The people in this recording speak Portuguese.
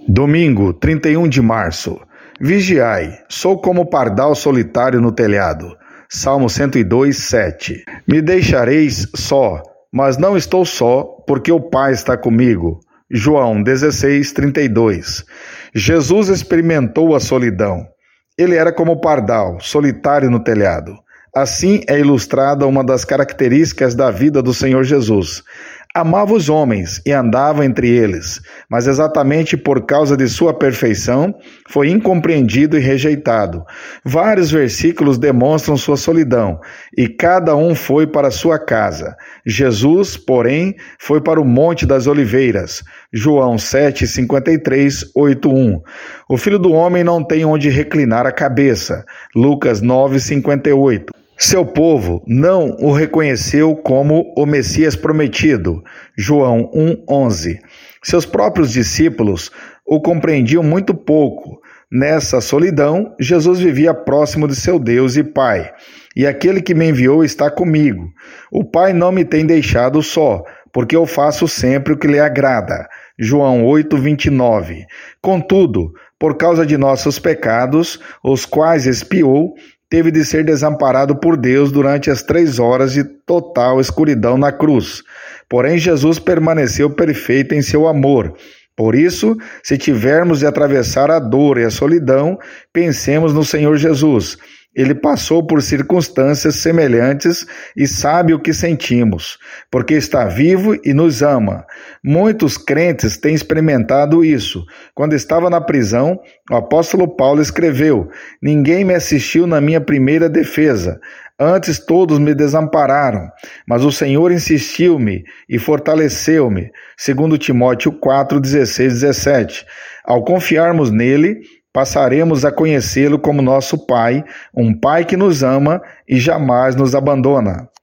Domingo, 31 de março. Vigiai, sou como pardal solitário no telhado. Salmo 102, 7. Me deixareis só, mas não estou só, porque o Pai está comigo. João 16, 32. Jesus experimentou a solidão. Ele era como pardal, solitário no telhado. Assim é ilustrada uma das características da vida do Senhor Jesus. Amava os homens e andava entre eles, mas exatamente por causa de sua perfeição, foi incompreendido e rejeitado. Vários versículos demonstram sua solidão, e cada um foi para sua casa. Jesus, porém, foi para o Monte das Oliveiras. João 7, 53, 8, 1. O Filho do Homem não tem onde reclinar a cabeça. Lucas 9, 58. Seu povo não o reconheceu como o Messias prometido. João 1:11. Seus próprios discípulos o compreendiam muito pouco. Nessa solidão, Jesus vivia próximo de seu Deus e Pai. E aquele que me enviou está comigo. O Pai não me tem deixado só, porque eu faço sempre o que lhe agrada. João 8:29. Contudo, por causa de nossos pecados, os quais expiou, teve de ser desamparado por Deus durante as 3 horas de total escuridão na cruz. Porém, Jesus permaneceu perfeito em seu amor. Por isso, se tivermos de atravessar a dor e a solidão, pensemos no Senhor Jesus. Ele passou por circunstâncias semelhantes e sabe o que sentimos, porque está vivo e nos ama. Muitos crentes têm experimentado isso. Quando estava na prisão, o apóstolo Paulo escreveu: "Ninguém me assistiu na minha primeira defesa. Antes todos me desampararam, mas o Senhor insistiu-me e fortaleceu-me." 2 Timóteo 4, 16, 17. Ao confiarmos nele, passaremos a conhecê-lo como nosso Pai, um Pai que nos ama e jamais nos abandona.